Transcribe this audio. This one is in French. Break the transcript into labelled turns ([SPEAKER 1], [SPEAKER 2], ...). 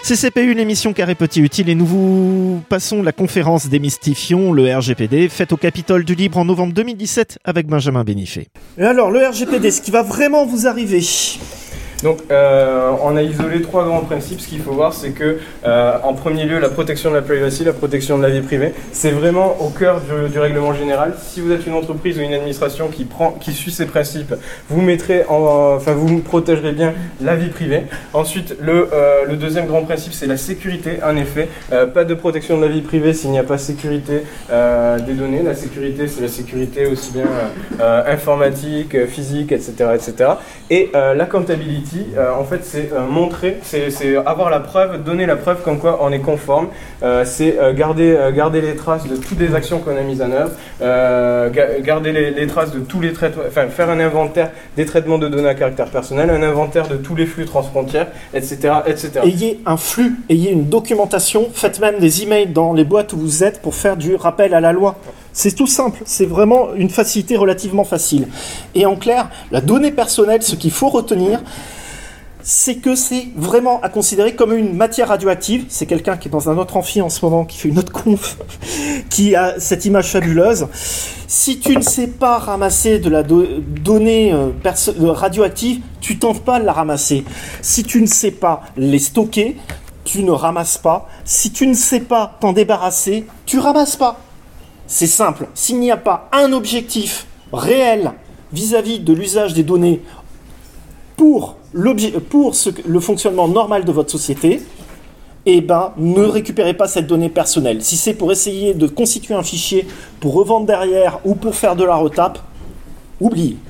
[SPEAKER 1] CCPU, l'émission Carré Petit Utile, et nous vous passons la conférence Démystifions le RGPD, faite au Capitole du Libre en novembre 2017 avec Benjamin Béniffet. Et alors, le RGPD, ce qui va vraiment vous arriver?
[SPEAKER 2] Donc, on a isolé 3 grands principes. Ce qu'il faut voir, c'est que, en premier lieu, la protection de la privacy, la protection de la vie privée, c'est vraiment au cœur du règlement général. Si vous êtes une entreprise ou une administration qui suit ces principes, vous vous protégerez bien la vie privée. Ensuite, le deuxième grand principe, c'est la sécurité. En effet, pas de protection de la vie privée s'il n'y a pas sécurité des données. La sécurité, c'est la sécurité aussi bien informatique, physique, etc., etc. Et l'accountability, en fait, c'est montrer, c'est avoir la preuve, donner la preuve comme quoi on est conforme. C'est garder les traces de toutes les actions qu'on a mises en œuvre, garder les traces de tous les traitements, enfin faire un inventaire des traitements de données à caractère personnel, un inventaire de tous les flux transfrontières, etc., etc.
[SPEAKER 1] Ayez un flux, ayez une documentation, faites même des emails dans les boîtes où vous êtes pour faire du rappel à la loi. C'est tout simple, c'est vraiment une facilité relativement facile. Et en clair, la donnée personnelle, ce qu'il faut retenir, c'est que c'est vraiment à considérer comme une matière radioactive. C'est quelqu'un qui est dans un autre amphi en ce moment, qui fait une autre conf, qui a cette image fabuleuse. Si tu ne sais pas ramasser de la donnée radioactive, tu tentes pas de la ramasser. Si tu ne sais pas les stocker, tu ne ramasses pas. Si tu ne sais pas t'en débarrasser, tu ramasses pas. C'est simple. S'il n'y a pas un objectif réel vis-à-vis de l'usage des données pour le fonctionnement normal de votre société, eh ben, ne récupérez pas cette donnée personnelle. Si c'est pour essayer de constituer un fichier pour revendre derrière ou pour faire de la retape, oubliez.